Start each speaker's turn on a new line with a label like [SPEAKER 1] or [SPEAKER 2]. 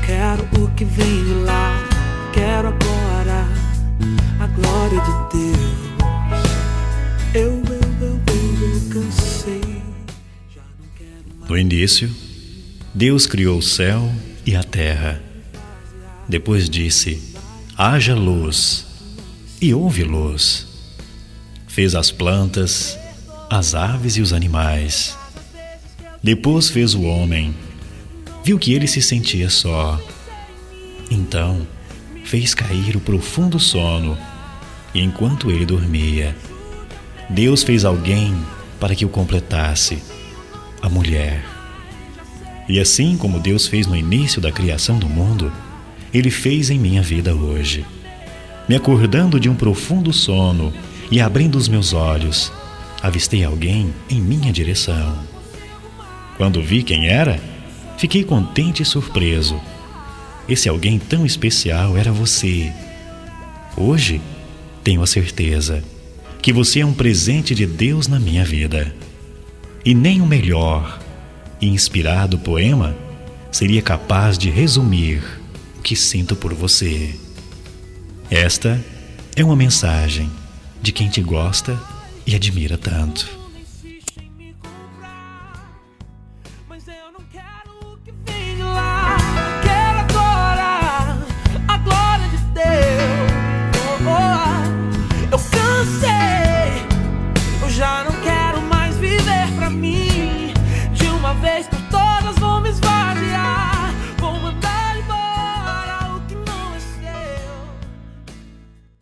[SPEAKER 1] quero o que vem de lá, quero agora a glória de Deus. Eu cansei, já não quero mais.
[SPEAKER 2] No início, Deus criou o céu e a terra. Depois disse: haja luz, e houve luz. Fez as plantas, as aves e os animais. Depois fez o homem. Viu que ele se sentia só. Então fez cair o profundo sono, e enquanto ele dormia, Deus fez alguém para que o completasse, a mulher. E assim como Deus fez no início da criação do mundo, Ele fez em minha vida hoje. Me acordando de um profundo sono e abrindo os meus olhos, avistei alguém em minha direção. Quando vi quem era, fiquei contente e surpreso. Esse alguém tão especial era você. Hoje, tenho a certeza que você é um presente de Deus na minha vida. E nem o melhor e inspirado poema seria capaz de resumir o que sinto por você. Esta é uma mensagem de quem te gosta e admira tanto.